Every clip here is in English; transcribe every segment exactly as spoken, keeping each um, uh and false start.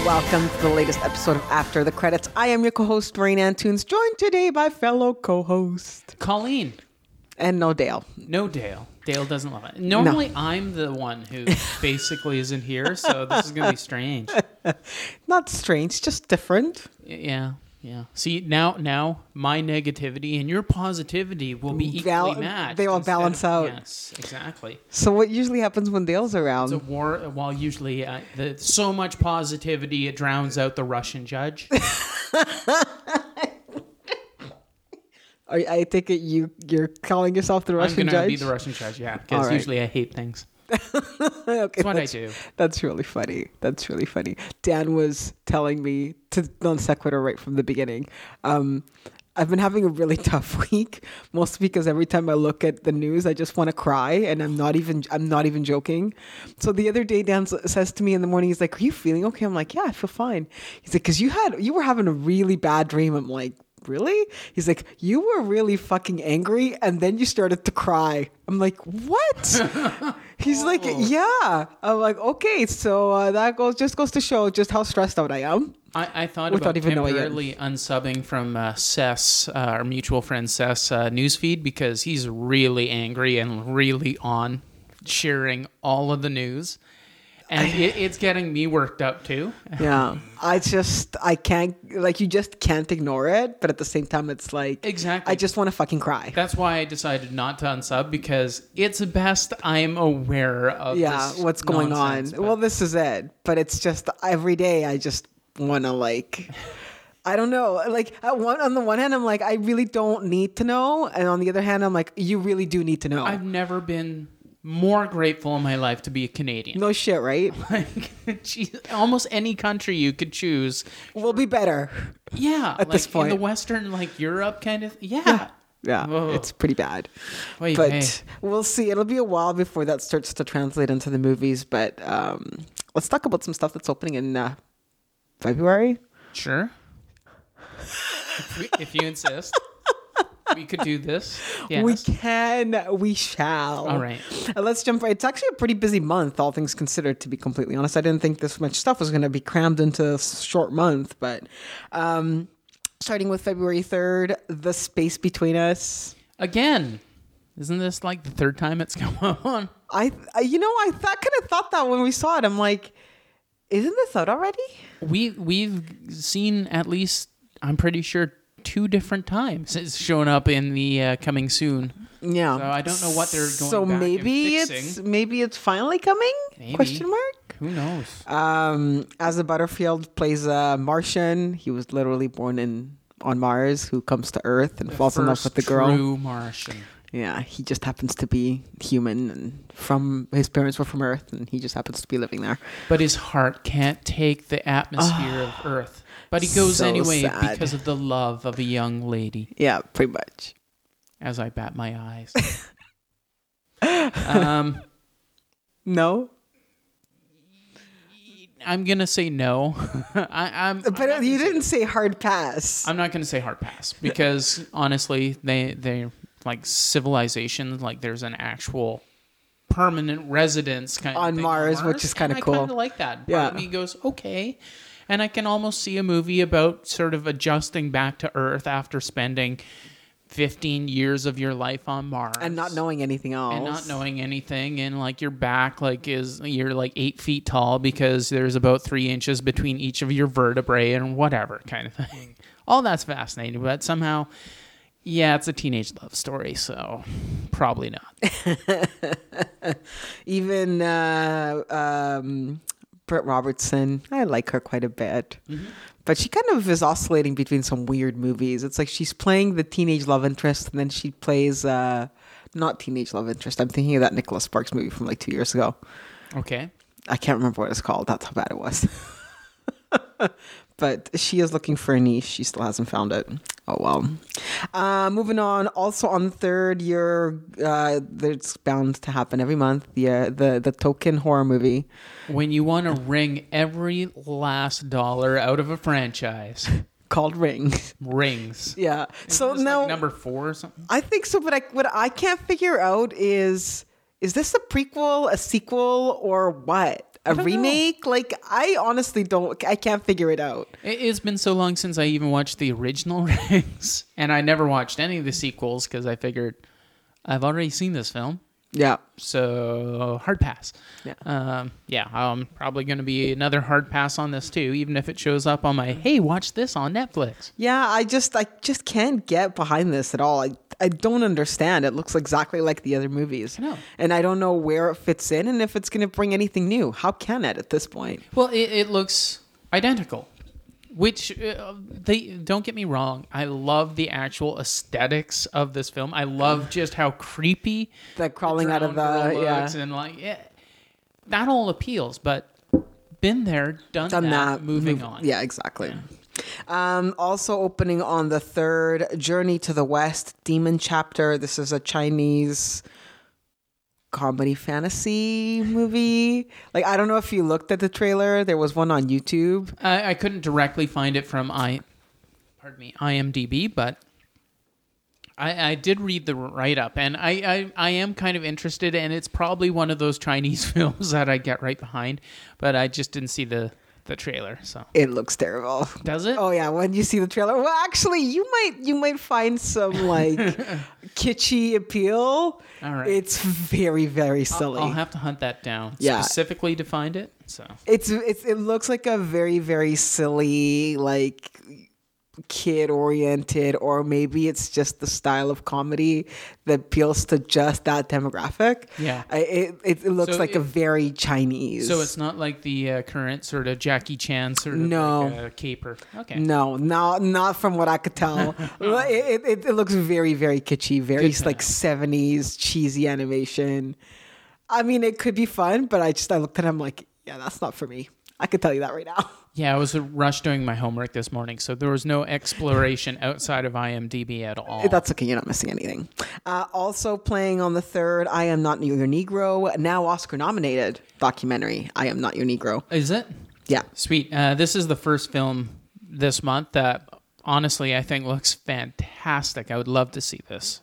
Welcome to the latest episode of After the Credits. I am your co-host, Rain Antunes, joined today by fellow co-host Colleen. And no Dale. No Dale. Dale doesn't love it. Normally, no. I'm the one who basically isn't here, so this is going to be strange. Not strange, just different. Yeah, yeah. See, now now my negativity and your positivity will be equally Bal- matched. They all balance of, out. Yes, exactly. So what usually happens when Dale's around? It's a war, while usually uh, the, so much positivity, it drowns out the Russian judge. I take it you, you're calling yourself the Russian I'm judge? I'm going to be the Russian judge, yeah. Because right. usually I hate things. Okay, that's what that's, I do. That's really funny. That's really funny. Dan was telling me to non sequitur right from the beginning. Um, I've been having a really tough week, mostly because every time I look at the news, I just want to cry, and I'm not even I'm not even joking. So the other day, Dan says to me in the morning, he's like, "Are you feeling okay?" I'm like, "Yeah, I feel fine." He's like, "Because you had you were having a really bad dream." I'm like, "Really?" He's like, "You were really fucking angry and then you started to cry." I'm like, "What?" He's oh. like, "Yeah." I'm like, "Okay, so uh, that goes just goes to show just how stressed out I am." I, I thought Without about even temporarily unsubbing from uh, Seth's, uh, our mutual friend Seth's uh, newsfeed, because he's really angry and really on sharing all of the news. And it, it's getting me worked up too. Yeah. I just, I can't, like, you just can't ignore it. But at the same time, it's like, exactly. I just want to fucking cry. That's why I decided not to unsub, because it's best I'm aware of yeah, this what's going on. but... Well, this is it. But it's just every day I just want to, like, I don't know. Like, at one, on the one hand, I'm like, I really don't need to know. And on the other hand, I'm like, you really do need to know. I've never been more grateful in my life to be a Canadian. No shit, right? Like, geez, almost any country you could choose will be better. Yeah, at like this point, in the Western, like Europe, kind of. Yeah, yeah, yeah oh. It's pretty bad. Wait, but hey. We'll see. It'll be a while before that starts to translate into the movies. But um, let's talk about some stuff that's opening in uh, February. Sure, if, we, if you insist. We could do this. Yes. We can. We shall. All right. Uh, let's jump right. It's actually a pretty busy month, all things considered, to be completely honest. I didn't think this much stuff was going to be crammed into a short month. But um, starting with February third, The Space Between Us. Again. Isn't this like the third time it's come on? I, I you know, I thought, kind of thought that when we saw it. I'm like, isn't this out already? We, we've seen at least, I'm pretty sure, two different times it's shown up in the uh, coming soon. Yeah. So I don't know what they're going so back maybe and fixing. it's maybe it's finally coming? Maybe. Question mark? Who knows? Um, Asa Butterfield plays a Martian. He was literally born in on Mars, who comes to Earth and the falls in love with the girl. True Martian. Yeah, he just happens to be human, and from his parents were from Earth, and he just happens to be living there. But his heart can't take the atmosphere oh, of Earth. But he goes so anyway sad. because of the love of a young lady. Yeah, pretty much. As I bat my eyes. um, no. I'm gonna say no. I, I'm. But I'm you didn't say, say hard pass. I'm not gonna say hard pass because honestly, they they like civilization. Like there's an actual permanent residence kind on of thing Mars, on Mars, which is kind of cool. I kind of like that. Yeah. Part of me goes okay, and I can almost see a movie about sort of adjusting back to Earth after spending fifteen years of your life on Mars and not knowing anything else and not knowing anything, and like your back like is you're like eight feet tall because there's about three inches between each of your vertebrae and whatever kind of thing. All that's fascinating, but somehow, yeah, it's a teenage love story, so probably not. Even uh, um, Brett Robertson, I like her quite a bit. Mm-hmm. But she kind of is oscillating between some weird movies. It's like she's playing the teenage love interest, and then she plays uh, not teenage love interest. I'm thinking of that Nicholas Sparks movie from like two years ago. Okay. I can't remember what it's called. That's how bad it was. But she is looking for a niche. She still hasn't found it. Oh, well. Uh, moving on. Also on the third year, uh, it's bound to happen every month. The, uh, the, the Token horror movie. When you want to wring every last dollar out of a franchise. Called Rings. Rings. Yeah. Isn't so this now like number four or something? I think so, but I, what I can't figure out is, is this a prequel, a sequel, or what? A don't remake? Like, I honestly don't, I can't figure it out. It, it's been so long since I even watched the original Rings, and I never watched any of the sequels because I figured I've already seen this film. Yeah. So hard pass. Yeah. Um, yeah, I'm probably going to be another hard pass on this too, even if it shows up on my, hey, watch this on Netflix. Yeah, I just, I just can't get behind this at all. I, I don't understand. It looks exactly like the other movies. I know. And I don't know where it fits in and if it's going to bring anything new. How can it at this point? Well, it, it looks identical. Which, uh, they don't get me wrong, I love the actual aesthetics of this film. I love just how creepy That crawling out of the, drowned girl yeah. looks and like, yeah, that all appeals. But been there, done, Done that, that. moving Move- on. Yeah, exactly. Um, also opening on the third, Journey to the West, Demon Chapter. This is a Chinese comedy fantasy movie. Like, I don't know if you looked at the trailer. There was one on YouTube. I, I couldn't directly find it from I, pardon me, IMDb, but I, I did read the write up, and I, I I am kind of interested, and it's probably one of those Chinese films that I get right behind, but I just didn't see the the trailer. So It looks terrible. does it? Oh yeah, when you see the trailer, well, actually, you might you might find some like kitschy appeal. All right. It's very very silly. I'll have to hunt that down Yeah. specifically to find it. So It's it's it looks like a very very silly like kid oriented, or maybe it's just the style of comedy that appeals to just that demographic. Yeah. I, it, it it looks So like it- a very Chinese. so it's not like the uh, current sort of Jackie Chan sort of No. like, uh, caper. Okay. No, not not from what I could tell. it, it, it looks very, very kitschy, very Good to like know. seventies cheesy animation. I mean, it could be fun, but I just I looked at him like, yeah, that's not for me. I could tell you that right now. Yeah, I was rushed doing my homework this morning, so there was no exploration outside of IMDb at all. That's okay. You're not missing anything. Uh, also playing on the third, I Am Not Your Negro, now Oscar nominated documentary, I Am Not Your Negro. Is it? Yeah. Sweet. Uh, this is the first film this month that honestly I think looks fantastic. I would love to see this.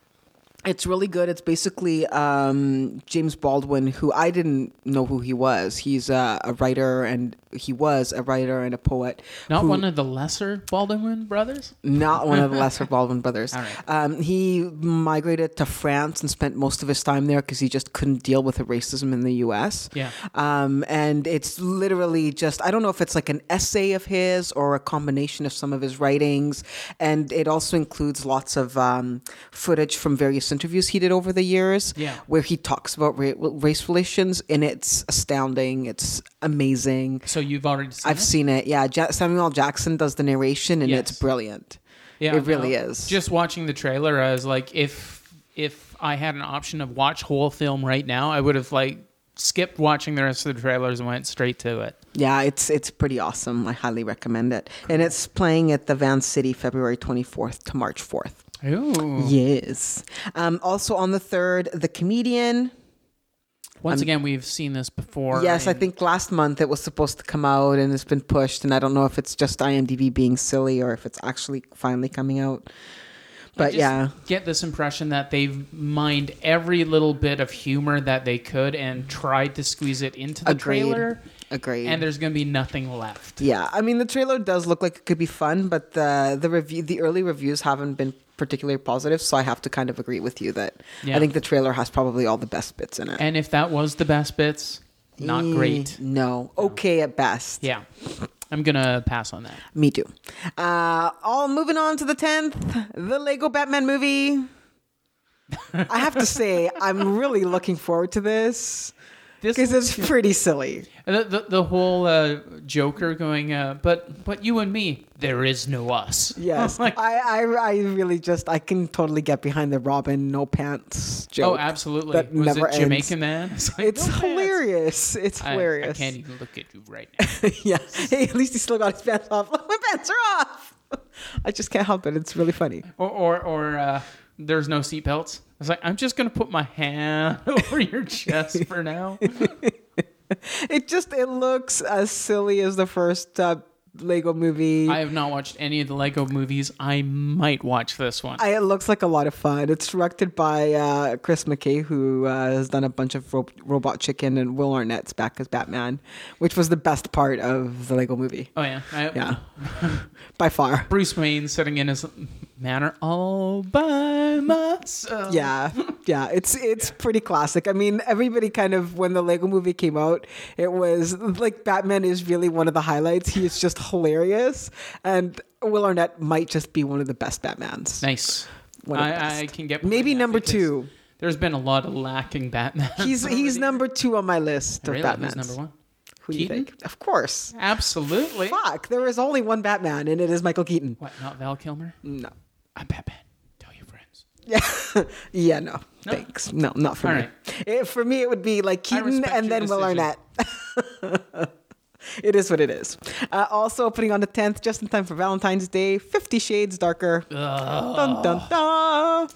It's really good. It's basically um, James Baldwin, who I didn't know who he was. He's a, a writer, and he was a writer and a poet. Not who- one of the lesser Baldwin brothers? Not one of the lesser Baldwin brothers. All right. Um, he migrated to France and spent most of his time there because he just couldn't deal with the racism in the U S. Yeah. Um, and it's literally just, I don't know if it's like an essay of his or a combination of some of his writings. And it also includes lots of um, footage from various interviews he did over the years Yeah. where he talks about ra- race relations. And it's astounding. It's amazing. So you've already seen I've it? seen it. Yeah, Ja- Samuel L. Jackson does the narration, and Yes. it's brilliant. Yeah, it really no, is. Just watching the trailer, I was like, if if I had an option of watch whole film right now, I would have like skipped watching the rest of the trailers and went straight to it. Yeah, it's it's pretty awesome. I highly recommend it. And it's playing at the Van City February twenty-fourth to March fourth. Ooh. Yes. Um, also on the third, The Comedian. Once again, we've seen this before. Yes, I and- think last month it was supposed to come out and it's been pushed. And I don't know if it's just IMDb being silly or if it's actually finally coming out. But just yeah. get this impression that they've mined every little bit of humor that they could and tried to squeeze it into the Agreed. trailer. Agreed. And there's going to be nothing left. Yeah, I mean the trailer does look like it could be fun, but the the review, the early reviews haven't been particularly positive. So I have to kind of agree with you that Yeah. I think the trailer has probably all the best bits in it. And if that was the best bits, not Eh, great. No, okay at best. Yeah. I'm going to pass on that. Me too. Uh, all moving on to the tenth, the Lego Batman movie. I have to say, I'm really looking forward to this This because it's pretty silly. The, the, the whole uh, Joker going, uh, but but you and me, there is no us. Yes, Like, I, I, I really just I can totally get behind the Robin no pants joke. oh, absolutely. that Was never it ends. Jamaican man? It's, like, It's "No pants." hilarious. It's I, hilarious. I can't even look at you right now. Yeah. Hey, at least he still got his pants off. Look, my pants are off. I just can't help it. It's really funny. Or or, or uh, there's no seatbelts. I was like, I'm just gonna put my hand over your chest for now. It just it looks as silly as the first uh, Lego movie. I have not watched any of the Lego movies. I might watch this one. I, it looks like a lot of fun. It's directed by uh, Chris McKay, who uh, has done a bunch of Ro- Robot Chicken, and Will Arnett's back as Batman, which was the best part of the Lego movie. Oh yeah, I, Yeah, by far. Bruce Wayne sitting in his manor all by myself. Yeah, yeah, it's it's pretty classic. I mean, everybody kind of, when the Lego movie came out, it was like Batman is really one of the highlights. He is just hilarious, and Will Arnett might just be one of the best Batmans. Nice. One of the I, best. I can get Maybe behind that number because two. There's been a lot of lacking Batman. He's he's number two on my list of really? Batmans. Who's number one? Who do you Keaton? think? Of course. Absolutely. Fuck, there is only one Batman, and it is Michael Keaton. What? Not Val Kilmer? No. I'm Batman. Tell your friends. Yeah, yeah, no, No? thanks. No, not for All me. right. It, for me, it would be like Keaton respect and your then Will decision. Arnett. It is what it is. Uh, also opening on the tenth, just in time for Valentine's Day, Fifty Shades Darker. Dun, dun, dun.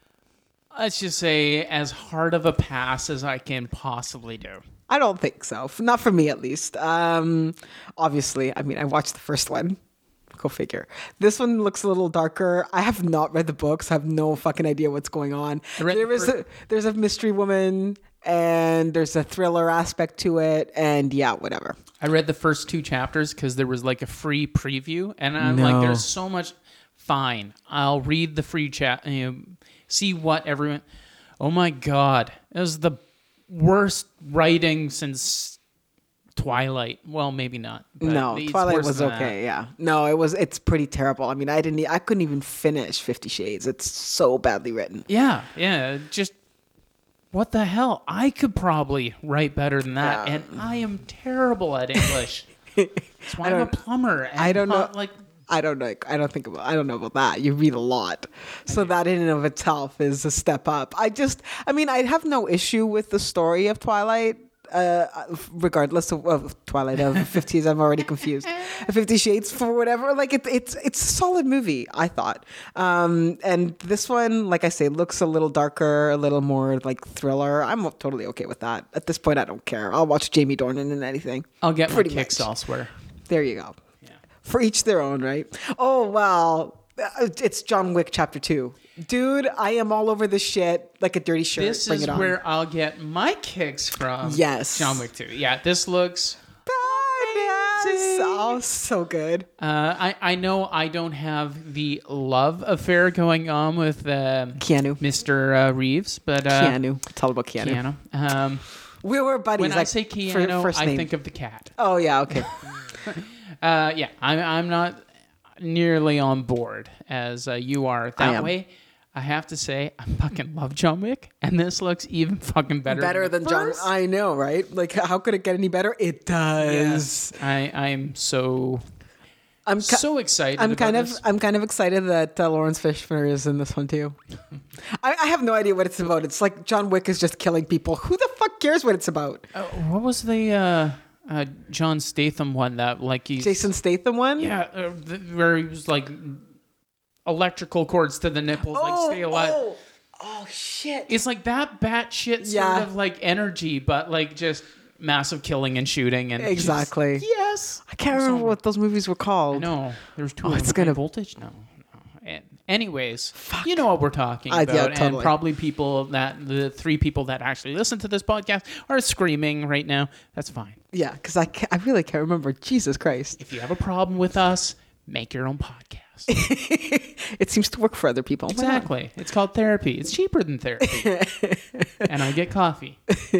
Let's just say as hard of a pass as I can possibly do. I don't think so. F- Not for me, at least. Um, obviously, I mean, I watched the first one. Go figure. This one looks a little darker. I have not read the books. I have no fucking idea what's going on. I read There the is fir- a, there's a mystery woman, and there's a thriller aspect to it, and yeah, whatever. I read the first two chapters because there was like a free preview, and I'm No. like, there's so much. Fine, I'll read the free chat. You know, see what everyone. Oh my god, it was the worst writing since Twilight. Well, maybe not. But No, it's Twilight worse was than okay. that. Yeah, no, it was. It's pretty terrible. I mean, I didn't. e- I couldn't even finish Fifty Shades. It's so badly written. Yeah, yeah. Just what the hell? I could probably write better than that, Yeah. and I am terrible at English. That's why I I'm a don't- plumber. And I don't know. not, like. I don't know. I don't think about. I don't know about that. You read a lot, so that in and of itself is a step up. I just. I mean, I have no issue with the story of Twilight. Uh, regardless of, of Twilight of fifties, I'm already confused. Fifty Shades for whatever. Like it, it's it's a solid movie, I thought. Um, and this one, like I say, looks a little darker, a little more like thriller. I'm totally okay with that. At this point, I don't care. I'll watch Jamie Dornan in anything. I'll get my Pretty kicks much. elsewhere. There you go. Yeah. For each their own, right? Oh, wow. Uh, It's John Wick Chapter two. Dude, I am all over this shit like a dirty shirt. This Bring is it on. where I'll get my kicks from. Yes. John Wick two. Yeah, this looks. Badass. Oh, so good. Uh, I I know I don't have the love affair going on with um, Keanu. Mister Uh, Reeves, but uh, Keanu. It's all about Keanu. Keanu. Um, We were buddies. when I like, say for Keanu, first I name. think of the cat. Oh, yeah, okay. Uh, yeah, I'm I'm not nearly on board as uh, you are. That am. way, I have to say I fucking love John Wick, and this looks even fucking better. Better than, than the John. first. I know, right? Like, how could it get any better? It does. Yes, I I'm so I'm ki- so excited. I'm kind about of this. I'm kind of excited that uh, Lawrence Fishburne is in this one too. I, I have no idea what it's about. It's like John Wick is just killing people. Who the fuck cares what it's about? Uh, what was the uh, uh, John Statham one that like he's Jason Statham one? Yeah, uh, the, where he was like electrical cords to the nipples, like stay alive. Oh, oh shit! It's like that batshit sort Yeah. of like energy, but like just massive killing and shooting and Exactly. just- yes, I can't remember what those movies were called. No, there's two. Oh, of it's them. gonna- High voltage. No, no. And anyways, you know what we're talking I- about, yeah, and totally. probably people that the three people that actually listen to this podcast are screaming right now. That's fine. Yeah, because I can't, I really can't remember. Jesus Christ! If you have a problem with us, make your own podcast. It seems to work for other people. Why not? Exactly. It's called therapy. It's cheaper than therapy. And I get coffee.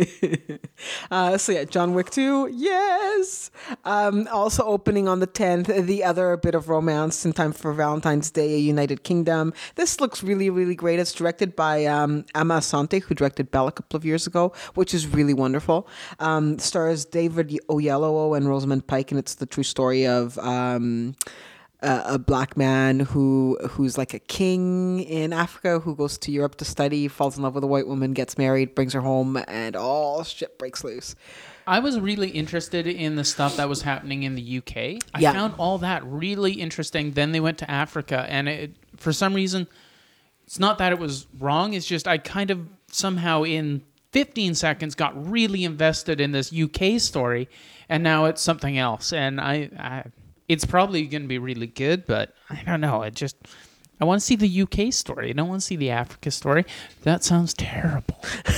Uh, so yeah, John Wick two, yes. Um, also opening on the tenth, the other bit of romance in time for Valentine's Day, United Kingdom. This looks really, really great. It's directed by um, Amma Asante, who directed Belle a couple of years ago, which is really wonderful. Um, stars David Oyelowo and Rosamund Pike, and it's the true story of um, a, a black man who who's like a king in Africa who goes to Europe to study, falls in love with a white woman, gets married, brings her home, and all shit breaks loose. I was really interested in the stuff that was happening in the U K. I Yeah. found all that really interesting. Then they went to Africa, and it, for some reason, it's not that it was wrong. It's just I kind of somehow in fifteen seconds got really invested in this U K story, and now it's something else. And I, I it's probably going to be really good, but I don't know. It just, I want to see the U K story. I don't want to see the Africa story. That sounds terrible.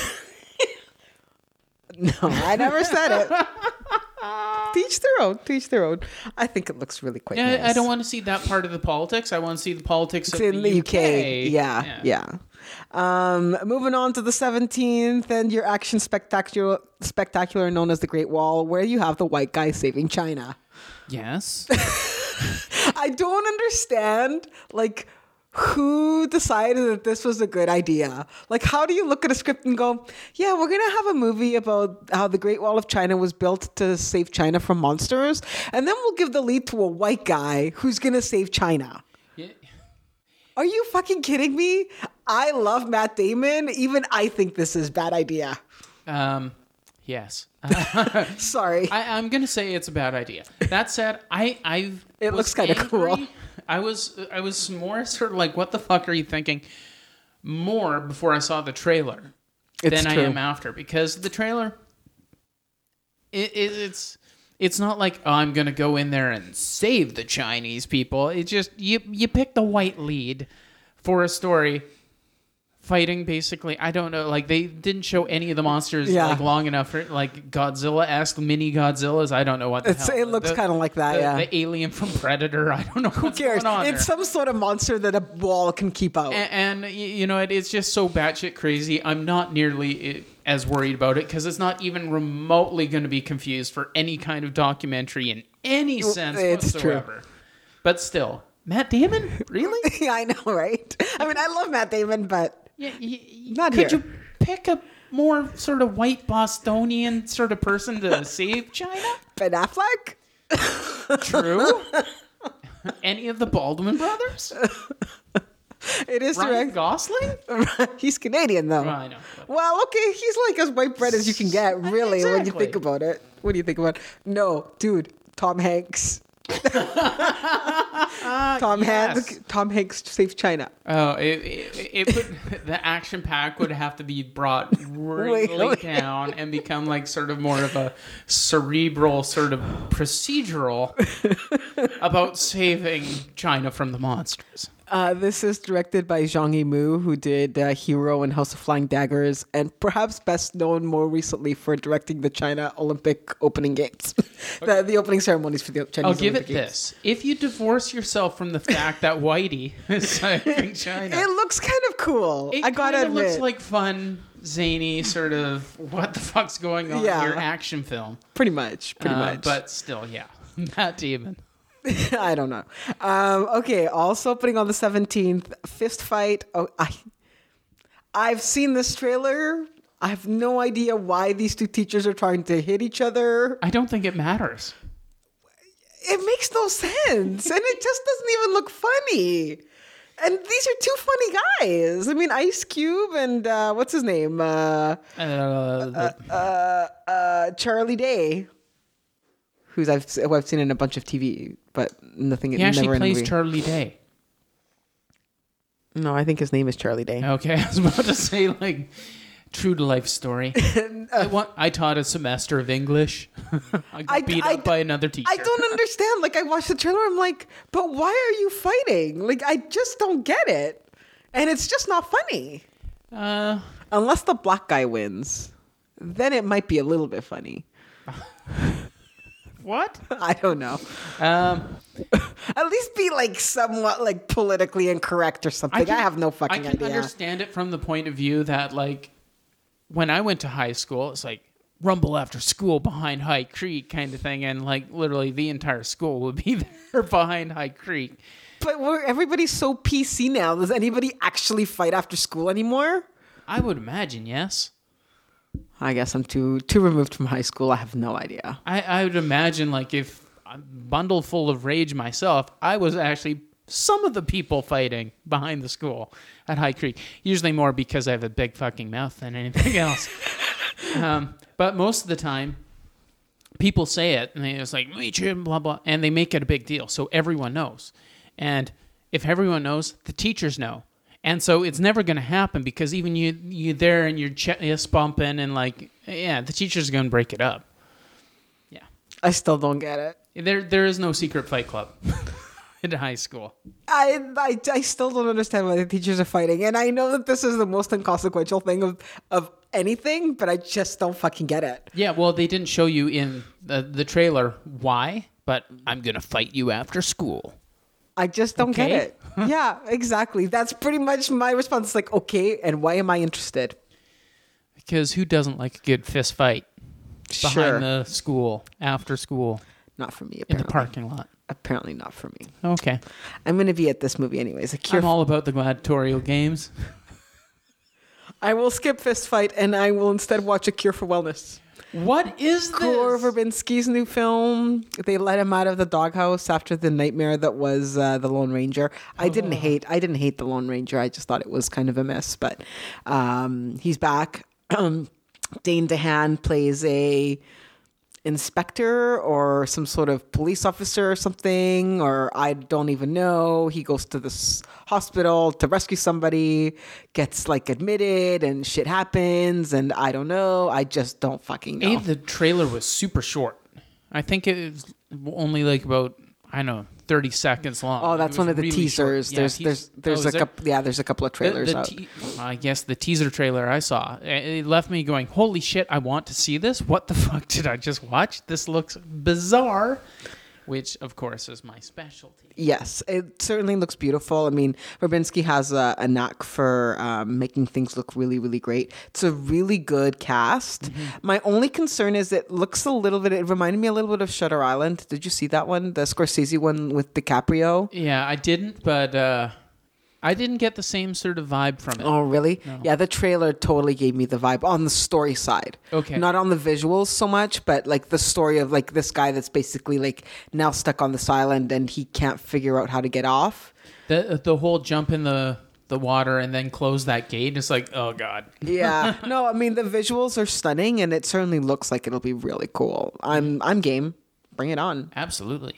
No, I never said it. Teach their own. Teach their own. I think it looks really quite Yeah, nice. I don't want to see that part of the politics. I want to see the politics It's of in the, the U U K. K. Yeah, yeah. Um, moving on to the seventeenth and your action spectacular, spectacular known as the Great Wall, where you have the white guy saving China. Yes. I don't understand, like, who decided that this was a good idea? Like, how do you look at a script and go, yeah, we're going to have a movie about how the Great Wall of China was built to save China from monsters, and then we'll give the lead to a white guy who's going to save China. Yeah. Are you fucking kidding me? I love Matt Damon. Even I think this is a bad idea. Um, yes. Sorry. I, I'm gonna say it's a bad idea. That said, I I've It was looks kinda angry. cool. I was I was more sort of like, what the fuck are you thinking? More before I saw the trailer It's than true. I am after, because the trailer, it, it it's it's not like, oh, I'm gonna go in there and save the Chinese people. It just you you pick the white lead for a story. Fighting, basically, I don't know. Like, they didn't show any of the monsters Yeah. like long enough for like Godzilla-esque mini Godzillas. I don't know what the It's, hell. it looks The- kind of like that, the, yeah. the alien from Predator. I don't know Who what's cares? going on It's there. some sort of monster that a wall can keep out. And, and y- you know, it, it's just so batshit crazy. I'm not nearly i- as worried about it because it's not even remotely going to be confused for any kind of documentary in any sense it's true. whatsoever. But still, Matt Damon, really? Yeah, I know, right? I mean, I love Matt Damon, but Yeah, y- y- Not could here. you pick a more sort of white Bostonian sort of person to save China? Ben Affleck? True. Any of the Baldwin brothers? It is Ryan direct. Gosling? He's Canadian, though. Well, I know. but- Well, okay, he's like as white bread as you can get, really, when you Exactly. think about it. What do you think about it? No, dude, Tom Hanks. Tom yes. Hanks. Tom Hanks saved China. Oh, it, it, it would, the action pack would have to be brought really Really? down and become like sort of more of a cerebral sort of procedural about saving China from the monsters. Uh, this is directed by Zhang Yimou, who did uh, Hero and House of Flying Daggers, and perhaps best known more recently for directing the China Olympic opening games, the, the opening ceremonies for the Chinese I'll give Olympic it Games. this. If you divorce yourself from the fact that Whitey is saving China, It looks kind of cool. it I gotta kinda admit. looks like fun, zany, sort of what the fuck's going on Yeah. here action film. pretty much, pretty Uh, much. But still, yeah. Matt Damon. I don't know. Um, okay, also opening on the seventeenth, Fist Fight. Oh, I, I've seen this trailer. I have no idea why these two teachers are trying to hit each other. I don't think it matters. It makes no sense, and it just doesn't even look funny. And these are two funny guys. I mean, Ice Cube and uh, what's his name? Uh, Uh, the- uh, uh, Charlie Day, who's I've who I've seen in a bunch of T V, but nothing. he actually never in a plays movie. Charlie Day. No, I think his name is Charlie Day. Okay, I was about to say like true to life story. I, want, I taught a semester of English. I got I- beat I- up by another teacher. I don't understand. Like, I watched the trailer, I'm like, but why are you fighting? Like, I just don't get it. And it's just not funny. Uh, Unless the black guy wins. Then it might be a little bit funny. what? I don't know. Um, At least be like somewhat like politically incorrect or something. I, can- have no fucking I can idea. understand it from the point of view that, like, when I went to high school, it's like rumble after school behind High Creek kind of thing, and like literally the entire school would be there behind High Creek. But we're, everybody's so P C now. Does anybody actually fight after school anymore? I would imagine, yes. I guess I'm too too removed from high school. I have no idea. I, I would imagine, like, if I'm bundled full of rage myself, I was actually some of the people fighting behind the school at High Creek. Usually more because I have a big fucking mouth than anything else. um, but most of the time, people say it, and it's like, me too, blah, blah, and they make it a big deal, so everyone knows. And if everyone knows, the teachers know. And so it's never going to happen because even you you there and you're chest bumping and like, yeah, the teacher's going to break it up. Yeah. I still don't get it. There, there is no secret fight club in high school. I, I, I still don't understand why the teachers are fighting. And I know that this is the most inconsequential thing of, of anything, but I just don't fucking get it. Yeah, well, they didn't show you in the, the trailer why, but I'm going to fight you after school. I just don't Okay. get it. Yeah, exactly. That's pretty much my response. Like, okay, and why am I interested? Because who doesn't like a good fist fight behind Sure. the school, after school, Not for me, in apparently. the parking lot? Apparently not for me. Okay. I'm going to be at this movie anyways. A cure I'm all about the gladiatorial games. I will skip Fist Fight and I will instead watch A Cure for Wellness. What is this? Gore Verbinski's new film. They let him out of the doghouse after the nightmare that was uh, the Lone Ranger. I didn't hate. I didn't hate the Lone Ranger. I just thought it was kind of a mess. But um, he's back. Um, Dane DeHaan plays a inspector or some sort of police officer or something, or I don't even know. He goes to this hospital to rescue somebody, gets like admitted, and shit happens, and I don't know. I just don't fucking know. A, the trailer was super short. I think it was only like about, I don't know, thirty seconds long. Oh, It that's was one of the really teasers. short. Yeah, there's teas- there's there's oh, a is there? couple. Yeah, there's a couple of The- trailers the out. te- I guess the teaser trailer I saw, it left me going, holy shit, I want to see this. What the fuck did I just watch? This looks bizarre, which, of course, is my specialty. Yes, it certainly looks beautiful. I mean, Verbinski has a, a knack for um, making things look really, really great. It's a really good cast. Mm-hmm. My only concern is it looks a little bit, it reminded me a little bit of Shutter Island. Did you see that one? The Scorsese one with DiCaprio? Yeah, I didn't, but uh, I didn't get the same sort of vibe from it. Oh, really? No. Yeah, the trailer totally gave me the vibe on the story side. Okay. Not on the visuals so much, but like the story of like this guy that's basically like now stuck on this island and he can't figure out how to get off. The the whole jump in the, the water and then close that gate, it's like, oh, God. Yeah. No, I mean the visuals are stunning and it certainly looks like it'll be really cool. I'm I'm game. Bring it on. Absolutely.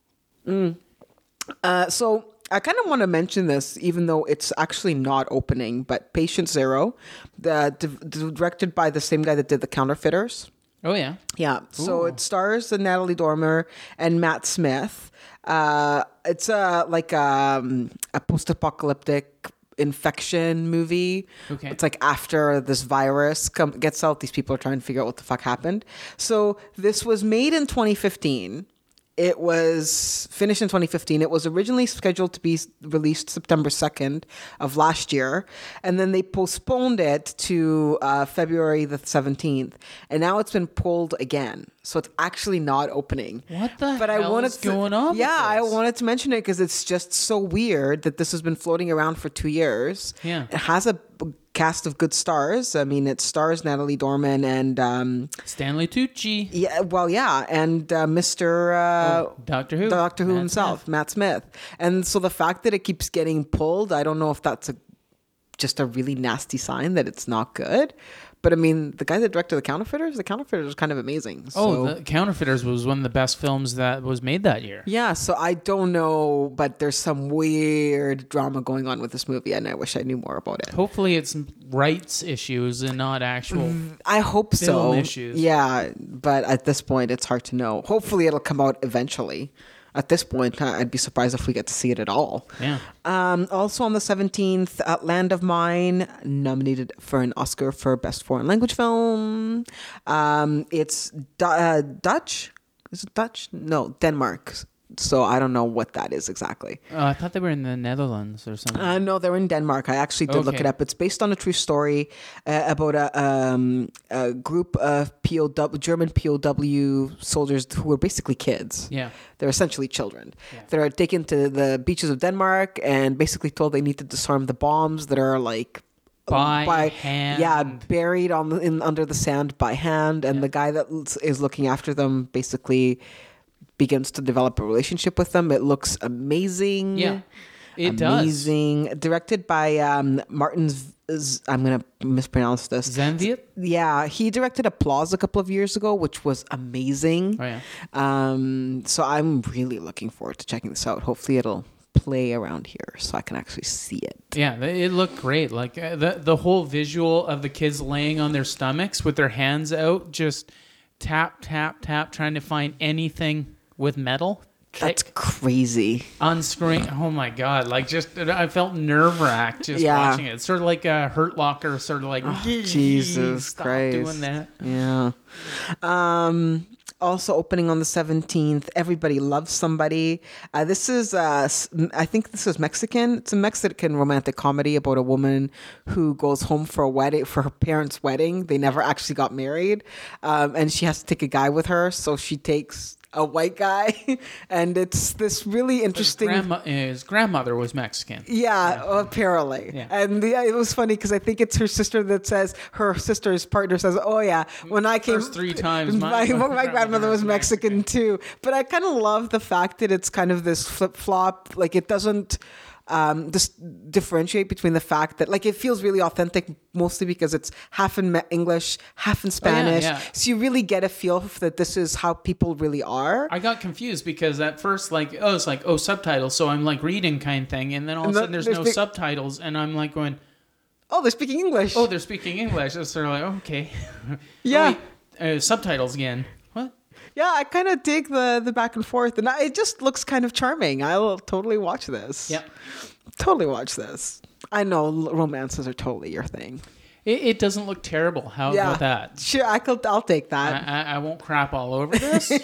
Uh, so I kind of want to mention this, even though it's actually not opening, but Patient Zero, the, d- directed by the same guy that did The Counterfeiters. Oh, yeah. Yeah, so Ooh. it stars Natalie Dormer and Matt Smith. Uh, it's a like um, a post-apocalyptic infection movie. Okay. It's like after this virus come, gets out, these people are trying to figure out what the fuck happened. So this was made in twenty fifteen. It was finished in twenty fifteen. It was originally scheduled to be s- released September second of last year. And then they postponed it to uh, February the seventeenth. And now it's been pulled again. So it's actually not opening. What the but hell I wanted is to, going on with Yeah, I this? wanted to mention it because it's just so weird that this has been floating around for two years. Yeah. It has a b- cast of good stars. I mean, it stars Natalie Dorman and... Um, Stanley Tucci. yeah, well, yeah, and uh, Mister Uh, Doctor Who. Doctor Who Matt himself, Smith. Matt Smith. And so the fact that it keeps getting pulled, I don't know if that's a just a really nasty sign that it's not good. But I mean, the guy that directed The Counterfeiters, The Counterfeiters was kind of amazing. Oh, So, The Counterfeiters was one of the best films that was made that year. yeah, so I don't know, but there's some weird drama going on with this movie, and I wish I knew more about it. Hopefully it's rights issues and not actual. I hope so. Film issues. Yeah, but at this point, it's hard to know. Hopefully, it'll come out eventually. At this point, uh, I'd be surprised if we get to see it at all. Yeah. Um, also on the seventeenth, uh, Land of Mine, nominated for an Oscar for Best Foreign Language Film. Um, it's Du- uh, Dutch. Is it Dutch? No, Denmark. So I don't know what that is exactly. Uh, I thought they were in the Netherlands or something. Uh, no, they're in Denmark. I actually did look Okay. it up. It's based on a true story uh, about a, um, a group of P O W, German P O W soldiers who were basically kids. yeah. They're essentially children. Yeah. That are taken to the beaches of Denmark and basically told they need to disarm the bombs that are like By hand. yeah, buried on the, in under the sand by hand. And the guy that l- is looking after them basically begins to develop a relationship with them. It looks amazing. Yeah. It does. amazing. Directed by um, Martin. Z- Z- I'm gonna mispronounce this. Zenviet? Yeah, he directed Applause a couple of years ago, which was amazing. Oh, yeah. Um, so I'm really looking forward to checking this out. Hopefully, it'll play around here so I can actually see it. Yeah, they- it looked great. Like uh, the the whole visual of the kids laying on their stomachs with their hands out, just tap, tap, tap, trying to find anything with metal. That's crazy. On screen. Oh my god! Like just, I felt nerve wracked just Yeah. watching it. It's sort of like a Hurt Locker, sort of like Oh, Jesus stop Christ. doing that. Yeah. Um. Also opening on the seventeenth. Everybody Loves Somebody. Uh, this is, uh, s- I think this is Mexican. It's a Mexican romantic comedy about a woman who goes home for a wedding, for her parents' wedding. They never actually got married, um, and she has to take a guy with her. So she takes a white guy, and it's this really interesting. Grandma, his grandmother was Mexican. Yeah, apparently. Yeah. And yeah, it was funny because I think it's her sister that says, her sister's partner says, oh yeah, when I came. First three times, my, my- my, grandmother was Mexican, too. But I kind of love the fact that it's kind of this flip flop. Like it doesn't um, just differentiate between the fact that, like, it feels really authentic, mostly because it's half in Me- English, half in Spanish. yeah. So you really get a feel that this is how people really are. I got confused because at first, like, oh, it's like, oh, subtitles. So I'm like reading kind of thing. And then all of And a the- sudden there's there's no the- subtitles. And I'm like going, Oh, they're speaking English. oh, they're speaking English. It's sort of like, okay. Yeah. Oh, wait, uh, subtitles again. What? Yeah, I kind of dig the the back and forth, and I, it just looks kind of charming. I'll totally watch this. Yep. Totally watch this. I know l- romances are totally your thing. It, it doesn't look terrible. How Yeah, about that? Sure, I could. I'll take I, that. I, I won't crap all over this. Take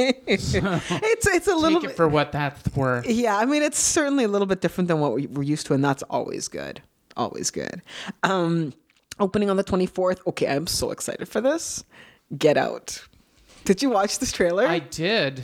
it's it's a little it bit. for what that's worth. Yeah, I mean, it's certainly a little bit different than what we, we're used to, and that's always good. Always good. Um, opening on the twenty-fourth. Okay, I'm so excited for this. Get Out. Did you watch this trailer? I did.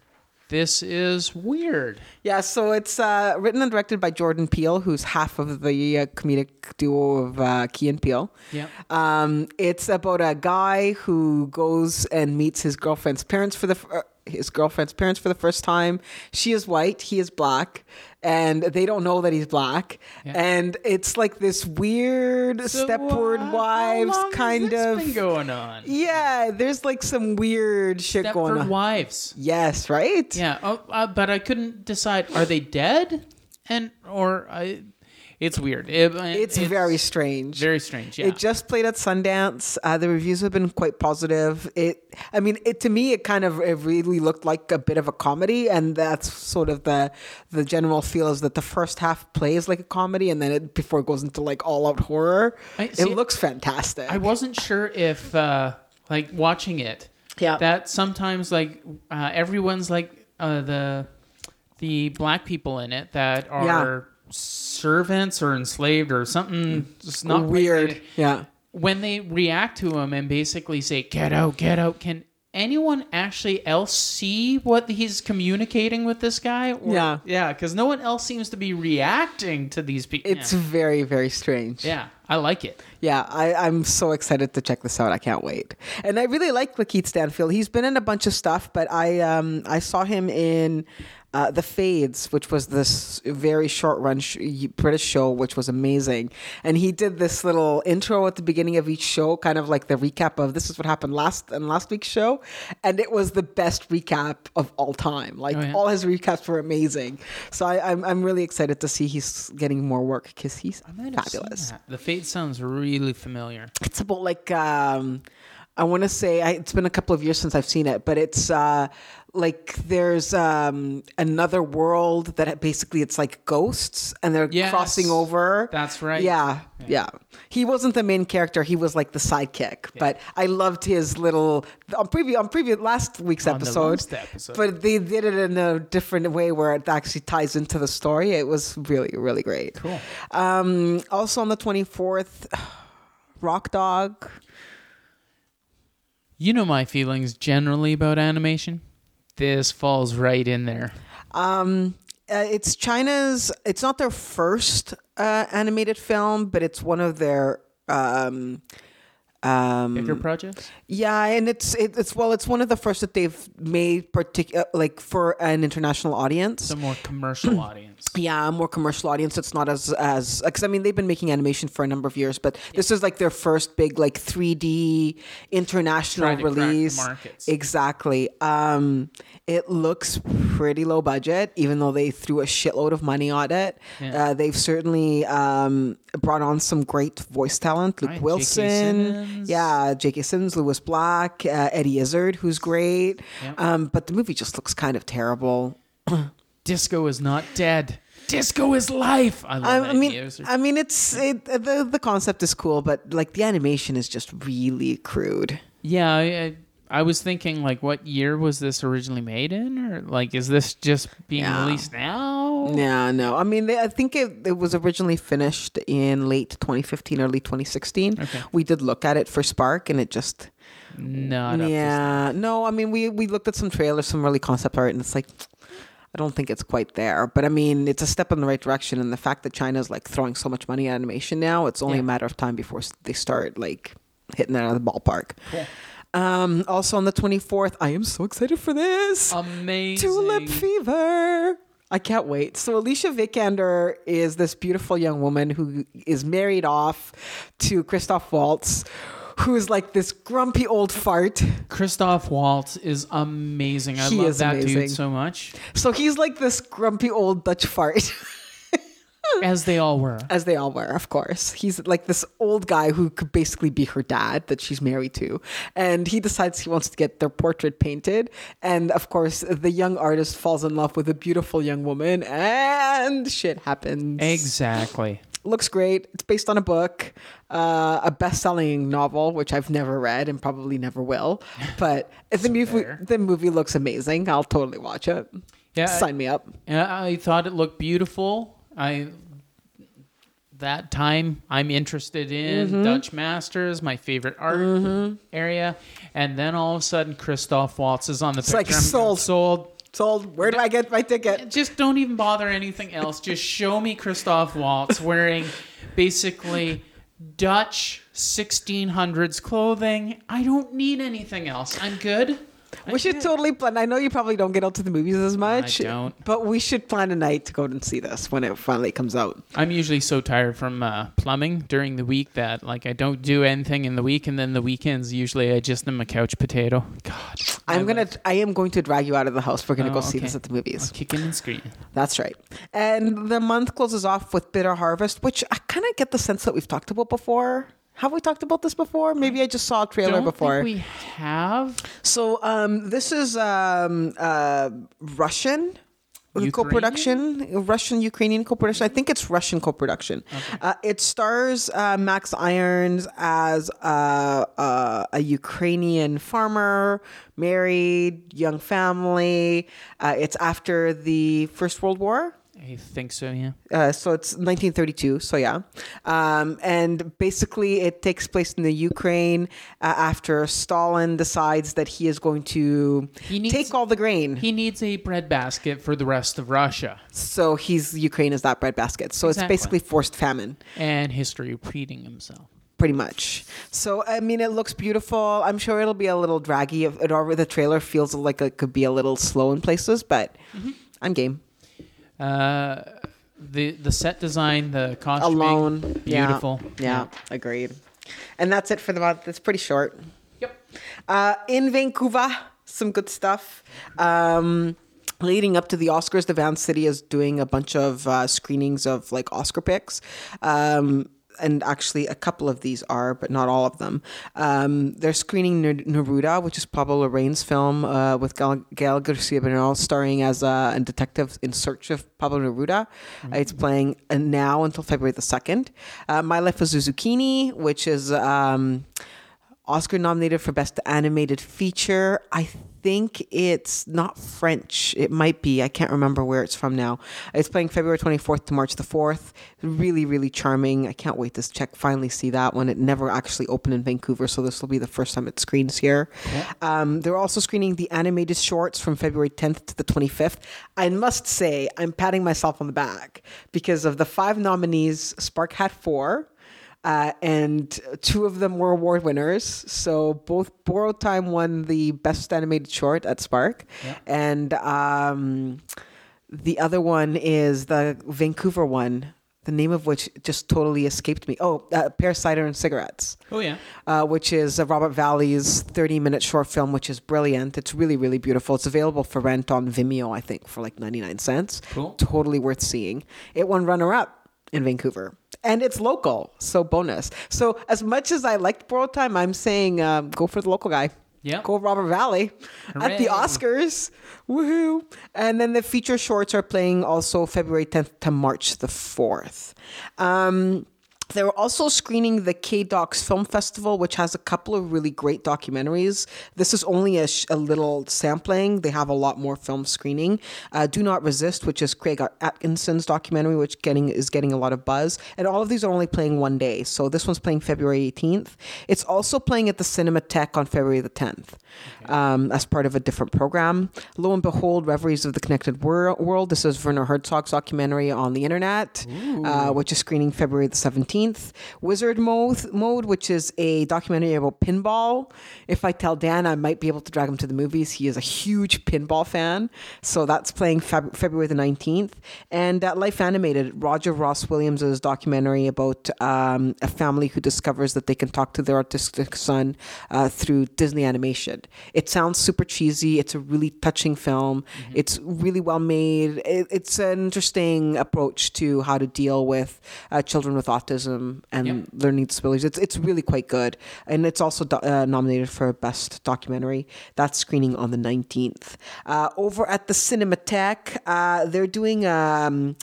This is weird. Yeah, so it's uh, written and directed by Jordan Peele, who's half of the uh, comedic duo of uh, Key and Peele. Yeah. Um, it's about a guy who goes and meets his girlfriend's parents for the f- uh, his girlfriend's parents for the first time. She is white, he is black, and they don't know that he's black. Yeah. And it's like this weird So, Stepford uh, how Wives long has kind this of been going on. Yeah, there's like some weird shit going Stepford on. Wives. Yes, right? Yeah. Oh, uh, but I couldn't decide. Are they dead? And or I, it's weird. It- It's, very strange. very strange. Yeah. It just played at Sundance. Uh, the reviews have been quite positive. It, I mean, it to me, it kind of it really looked like a bit of a comedy, and that's sort of the the general feel is that the first half plays like a comedy, and then it before it goes into like all out horror. I- see, it looks fantastic. I wasn't sure if uh, like watching it. Yeah. That sometimes like uh, everyone's like uh, the the black people in it that are servants or enslaved or something just not quite Weird. right. Yeah. When they react to him and basically say "get out, get out," can anyone actually else see what he's communicating with this guy? Or, Yeah. yeah, because no one else seems to be reacting to these people. It's very, very strange. yeah. I like it. Yeah, I, I'm so excited to check this out. I can't wait. And I really like Lakeith Stanfield. He's been in a bunch of stuff, but I um I saw him in uh, The Fades, which was this very short run sh- British show, which was amazing. And he did this little intro at the beginning of each show, kind of like the recap of this is what happened last in last week's show, and it was the best recap of all time. Like Oh, yeah? all his recaps were amazing. So I, I'm I'm really excited to see he's getting more work because he's I might have seen fabulous. that. The Fate sounds really familiar. It's about like um I want to say I, it's been a couple of years since I've seen it, but it's uh like there's um another world that basically it's like ghosts and they're Yes, crossing over. that's right. Yeah, yeah. He wasn't the main character; he was like the sidekick. But I loved his little on previous on previous last week's On the episode. last episode. But they did it in a different way where it actually ties into the story. It was really really great. Cool. Um, also on the twenty-fourth, Rock Dog. You know my feelings generally about animation. This falls right in there. Um, uh, it's China's. It's not their first uh, animated film, but it's one of their. Um, um, Bigger projects? yeah, and it's it, it's well, it's one of the first that they've made particular like for an international audience. It's a more commercial audience. audience. Yeah, a more commercial audience. It's not as as because I mean they've been making animation for a number of years, but this is like their first big like three D international Trying to crack the release. markets. Exactly. Um, it looks pretty low budget, even though they threw a shitload of money on it. Yeah. Uh, they've certainly um, brought on some great voice talent. Luke Right, J K Wilson, Simmons. yeah, J K. Simmons, Lewis Black, uh, Eddie Izzard, who's great. Yep. Um, but the movie just looks kind of terrible. Disco is not dead. Disco is life. I love I that. mean, I mean, it's it, the the concept is cool, but like the animation is just really crude. yeah, I, I, I was thinking, like, what year was this originally made in, or like, is this just being Yeah. released now? Yeah, no, I mean, they, I think it, it was originally finished in late twenty fifteen, early twenty sixteen. Okay. We did look at it for Spark, and it just Not up to yeah, no, I mean, we we looked at some trailers, some really concept art, and it's like, I don't think it's quite there. But I mean, it's a step in the right direction. And the fact that China's like throwing so much money at animation now, it's only Yeah. a matter of time before s- they start like hitting it out of the ballpark. Cool. Um, also on the twenty-fourth, I am so excited for this. Amazing. Tulip Fever. I can't wait. So Alicia Vikander is this beautiful young woman who is married off to Christoph Waltz, who is like this grumpy old fart. Christoph Waltz is amazing. I He love is that amazing. dude so much. So he's like this grumpy old Dutch fart. As they all were. As they all were, of course. He's like this old guy who could basically be her dad that she's married to. And he decides he wants to get their portrait painted. And of course, the young artist falls in love with a beautiful young woman and shit happens. Exactly. Looks great. It's based on a book, uh, a best-selling novel, which I've never read and probably never will. But if the movie, fair. the movie looks amazing. I'll totally watch it. Yeah, Sign me up. Yeah, I thought it looked beautiful. I that time I'm interested in Mm-hmm. Dutch Masters, my favorite art area, and then all of a sudden Christoph Waltz is on the It's picture. like I'm sold. sold. Sold. Where do I get my ticket? Just don't even bother anything else. Just show me Christoph Waltz wearing basically Dutch sixteen hundreds clothing. I don't need anything else. I'm good. We should totally plan. I know you probably don't get out to the movies as much. I don't. But we should plan a night to go and see this when it finally comes out. I'm usually so tired from uh, plumbing during the week that like I don't do anything in the week, and then the weekends usually I just am a couch potato. God, I'm my gonna. life. I am going to drag you out of the house. We're gonna Oh, go see okay. this at the movies. kicking and screaming. That's right. And the month closes off with Bitter Harvest, which I kind of get the sense that we've talked about before. Have we talked about this before? Maybe I just saw a trailer Don't before. think we have. So um, this is um, uh, Russian Ukrainian? co-production, Russian Ukrainian co-production. I think it's Russian co-production. Uh, it stars uh, Max Irons as uh, uh, a Ukrainian farmer, married, young family. Uh, it's after the First World War. I think so. Yeah. Uh, so it's nineteen thirty-two. So yeah, um, and basically it takes place in the Ukraine uh, after Stalin decides that he is going to He needs- take all the grain. He needs a breadbasket for the rest of Russia, So he's Ukraine is that breadbasket. So Exactly. it's basically forced famine, and history repeating himself. pretty much. So I mean, it looks beautiful. I'm sure it'll be a little draggy. It already the trailer feels like it could be a little slow in places, but Mm-hmm. I'm game. Uh, the the set design, the costuming, Alone, beautiful. Yeah, yeah, agreed. And that's it for the month. It's pretty short. Yep. Uh, in Vancouver, some good stuff. Um, leading up to the Oscars, the Van City is doing a bunch of uh, screenings of like Oscar picks. Um, and actually, a couple of these are, but not all of them. Um, they're screening Ner- Neruda, which is Pablo Larraín's film uh, with Gal, Gael Garcia Bernal starring as a, a detective in search of Pablo Neruda. Uh, it's playing uh, now until February the second. Uh, My Life as a Zucchini, which is um, Oscar nominated for Best Animated Feature. I think it's not French. It might be. I can't remember where it's from now. It's playing February twenty-fourth to March the fourth. Really, really charming. I can't wait to check, finally see that one. It never actually opened in Vancouver, so this will be the first time it screens here. Um, they're also screening the animated shorts from February tenth to the twenty-fifth. I must say, I'm patting myself on the back because of the five nominees, Spark had four. Uh, and two of them were award winners. So both Borrowed Time won the best animated short at Spark, Yeah. and um, The other one is the Vancouver one, the name of which just totally escaped me. Oh, uh, Pear Cider and Cigarettes. Oh, yeah. Uh, which is uh, Robert Valley's thirty-minute short film, which is brilliant. It's really, really beautiful. It's available for rent on Vimeo, I think, for like ninety-nine cents. Cool. Totally worth seeing. It won runner-up in Vancouver. And it's local, so bonus. So as much as I liked Borrowed Time, I'm saying um, go for the local guy. Yeah. Go Robert Valley at the Hooray. Oscars. Woohoo. And then the feature shorts are playing also February tenth to March the fourth. Um, they were also screening the K-Docs Film Festival, which has a couple of really great documentaries. This is only a, sh- a little sampling. They have a lot more film screening. Uh, Do Not Resist, which is Craig Atkinson's documentary, which getting is getting a lot of buzz. And all of these are only playing one day. So this one's playing February eighteenth. It's also playing at the Cinematheque on February the tenth. Okay. Um, as part of a different program. Lo and behold, Reveries of the Connected Wor- World. This is Werner Herzog's documentary on the internet, uh, which is screening February the seventeenth. Wizard Mode, Mode, which is a documentary about pinball. If I tell Dan, I might be able to drag him to the movies. He is a huge pinball fan. So that's playing Feb- February the nineteenth. And uh, Life Animated, Roger Ross Williams' documentary about um, a family who discovers that they can talk to their autistic son uh, through Disney animation. It sounds super cheesy. It's a really touching film. Mm-hmm. It's really well made. It, it's an interesting approach to how to deal with uh, children with autism and yep. learning disabilities. It's it's really quite good. And it's also do- uh, nominated for Best Documentary. That's screening on the nineteenth. Uh, over at the Cinematheque, uh, they're doing... Um,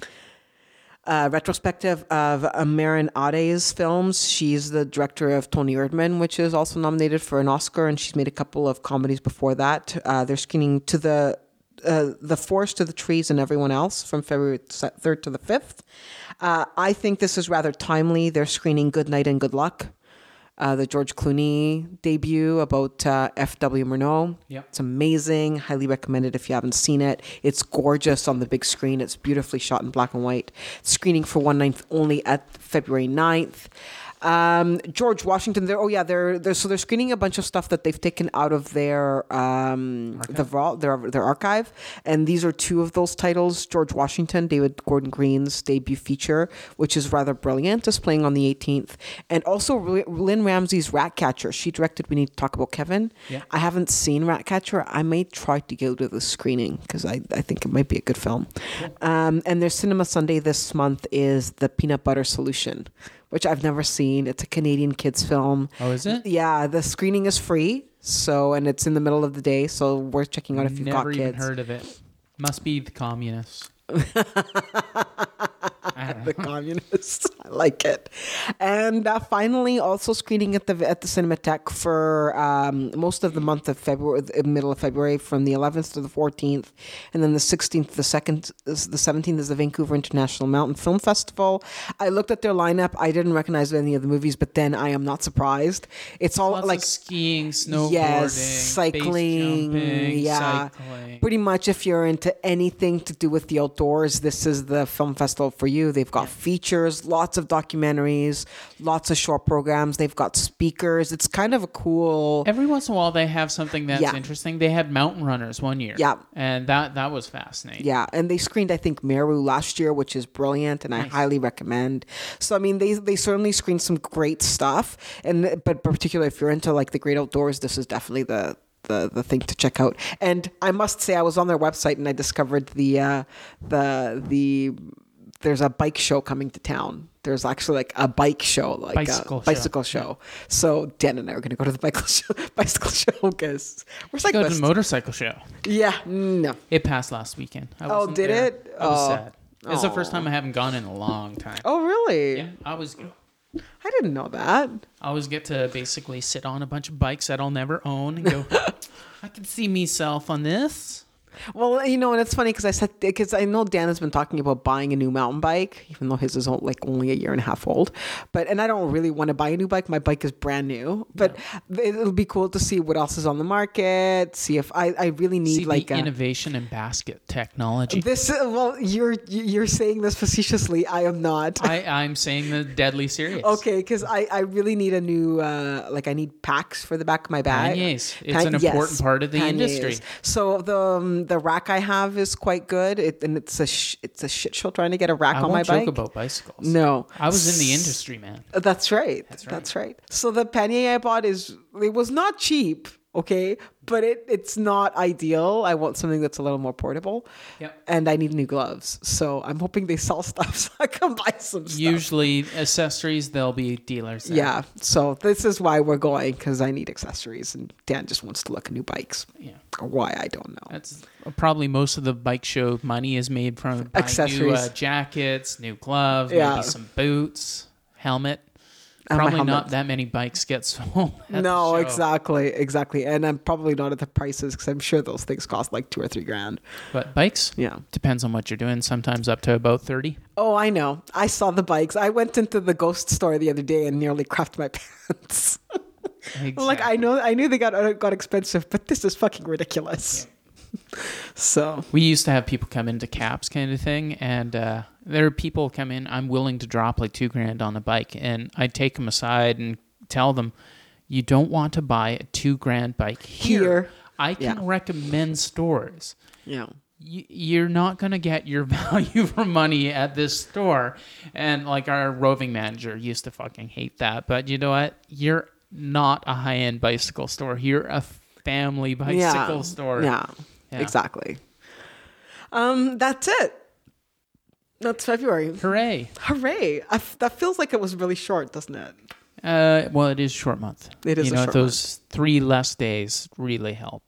Uh, retrospective of uh, Marin Ade's films. She's the director of Tony Erdmann, which is also nominated for an Oscar, and she's made a couple of comedies before that. Uh, they're screening to the uh, the Forest, to the Trees, and Everyone Else from February third to the fifth. Uh, I think this is rather timely. They're screening Good Night and Good Luck, uh, the George Clooney debut about uh, F W Murnau. Yep. It's amazing. Highly recommend it if you haven't seen it. It's gorgeous on the big screen. It's beautifully shot in black and white. Screening for one night only at February ninth. Um, George Washington, they're, oh yeah, they're, they're, so they're screening a bunch of stuff that they've taken out of their, um, the vault, their, their archive. And these are two of those titles. George Washington, David Gordon Green's debut feature, which is rather brilliant, is playing on the eighteenth. And also Lynn Ramsey's Ratcatcher. She directed We Need to Talk About Kevin. Yeah. I haven't seen Ratcatcher. I may try to go to the screening because I, I think it might be a good film. Cool. Um, and their Cinema Sunday this month is The Peanut Butter Solution, which I've never seen. It's a Canadian kids film. Oh, is it? Yeah, the screening is free. So, and it's in the middle of the day, so worth checking out if you've Never got even kids. heard of it. Must be the communists. The communists. I like it. And uh, finally, also screening at the at the Cinematheque for um, most of the month of February, the middle of February, from the eleventh to the fourteenth, and then the sixteenth, the second, the seventeenth is the Vancouver International Mountain Film Festival. I looked at their lineup. I didn't recognize any of the movies, but then I am not surprised. It's all Lots like of skiing, snowboarding, yes, cycling, base jumping, yeah. cycling. Pretty much, if you're into anything to do with the outdoors, this is the film festival for you. They've got yeah. features, lots of documentaries, lots of short programs. They've got speakers. It's kind of a cool... Every once in a while, they have something that's yeah. interesting. They had mountain runners one year. Yeah. And that, that was fascinating. Yeah. And they screened, I think, Meru last year, which is brilliant, and nice. I highly recommend. So, I mean, they they certainly screened some great stuff. And But particularly if you're into, like, the great outdoors, this is definitely the... the the thing to check out. And I must say, I was on their website and I discovered the uh the the there's a bike show coming to town. There's actually like a bike show, like bicycle a bicycle show. show. So Dan and I are going to go to the bicycle show, bicycle show because we're cyclists. Go to the motorcycle show. Yeah, no. It passed last weekend. I oh, did there. it? I was oh. sad. It's the first time I haven't gone in a long time. Oh, really? Yeah, I was. I didn't know that. I always get to basically sit on a bunch of bikes that I'll never own and go, I can see myself on this. Well, you know, and it's funny because I said, because I know Dan has been talking about buying a new mountain bike, even though his is like only a year and a half old. But, and I don't really want to buy a new bike. My bike is brand new, but no. it'll be cool to see what else is on the market. See if I, I really need see like the a, innovation in basket technology. This, well, you're, you're saying this facetiously. I am not. I, I'm saying the deadly serious. Okay. Cause I, I really need a new, uh, like I need packs for the back of my bag. Panniers. It's Pan- an important yes, part of the panniers. industry. So the, um, Um, the rack I have is quite good, it, and it's a sh- it's a shit show trying to get a rack I on won't my joke bike. about bicycles. No, I was in the industry, man. That's right. That's right. That's right. So the pannier I bought is it was not cheap, okay, but it it's not ideal. I want something that's a little more portable. Yep. And I need new gloves. So I'm hoping they sell stuff so I can buy some stuff. Usually accessories, there'll be dealers there. Yeah. So this is why we're going, because I need accessories, and Dan just wants to look at new bikes. Yeah. Or why, I don't know. That's probably most of the bike show money is made from buying Accessories. new uh, jackets, new gloves, Yeah. maybe some boots, helmet. And my Probably not helmet. that many bikes get sold. at the No, show. exactly, exactly. And I'm probably not at the prices, because I'm sure those things cost like two or three grand. But bikes, Yeah. depends on what you're doing. Sometimes up to about thirty. Oh, I know. I saw the bikes. I went into the Ghost store the other day and nearly crapped my pants. Exactly. Like, I know, I knew they got uh, got expensive, but this is fucking ridiculous. So We used to have people come into caps kind of thing, and uh, there are people come in, I'm willing to drop like two grand on a bike, and I'd take them aside and tell them, you don't want to buy a two grand bike here. Here. I can Yeah. recommend stores. yeah, Y- You're not going to get your value for money at this store. And like our roving manager used to fucking hate that. But you know what? You're not a high-end bicycle store. You're a family bicycle yeah. store. Yeah, Yeah. exactly. Um, that's it. That's February. Hooray. Hooray! I f- that feels like it was really short, doesn't it? Uh, well, it is short month. It is You a know, short those three less days really help.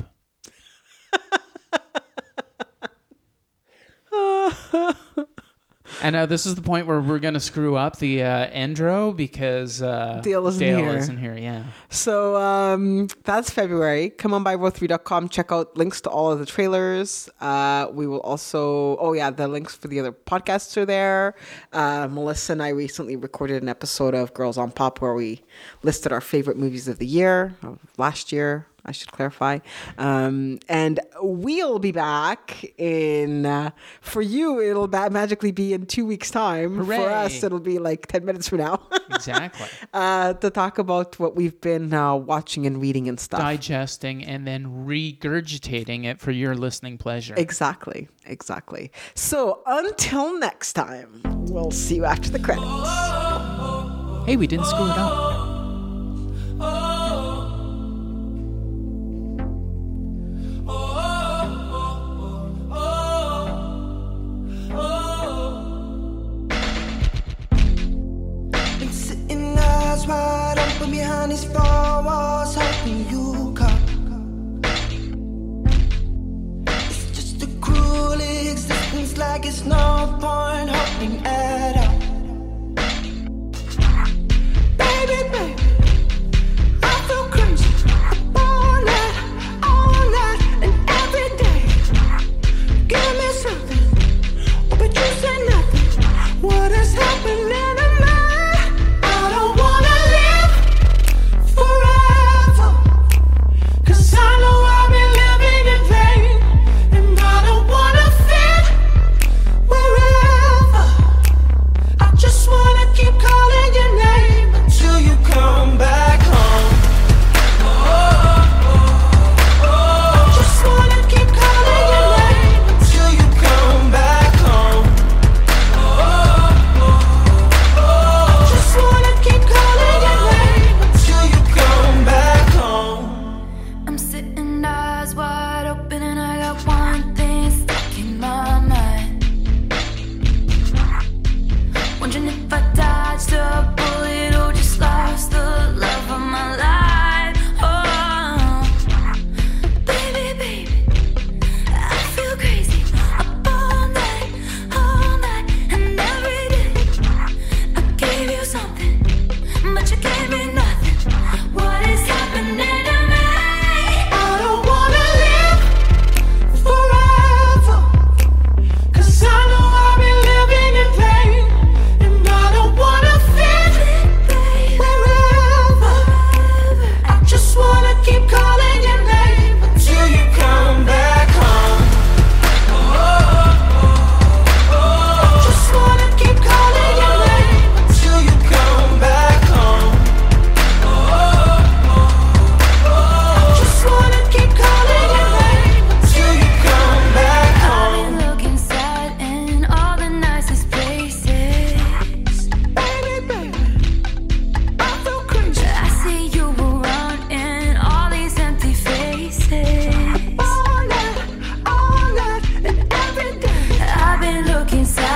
And uh, this is the point where we're going to screw up the uh, Endro because uh, Dale isn't Dale here. isn't here. Yeah. So um, that's February. Come on by row three dot com. Check out links to all of the trailers. Uh, we will also, oh yeah, the links for the other podcasts are there. Uh, Melissa and I recently recorded an episode of Girls on Pop where we listed our favorite movies of the year, of last year, I should clarify. Um, and we'll be back in, uh, for you, it'll ba- magically be in two weeks' time. Hooray. For us, it'll be like ten minutes from now. Exactly. uh, to talk about what we've been uh, watching and reading and stuff. Digesting and then regurgitating it for your listening pleasure. Exactly, exactly. So until next time, we'll see you after the credits. Hey, we didn't screw it up. Been sitting eyes wide open behind these four walls, hoping you come. It's just a cruel existence, like it's no point hoping at all. Baby, baby, I feel crazy all night, all night, and every day. Give me something, oh, but you say nothing. What is happening to me? I don't wanna live forever, 'cause I know I've been living in vain, and I don't wanna fit wherever. and look inside.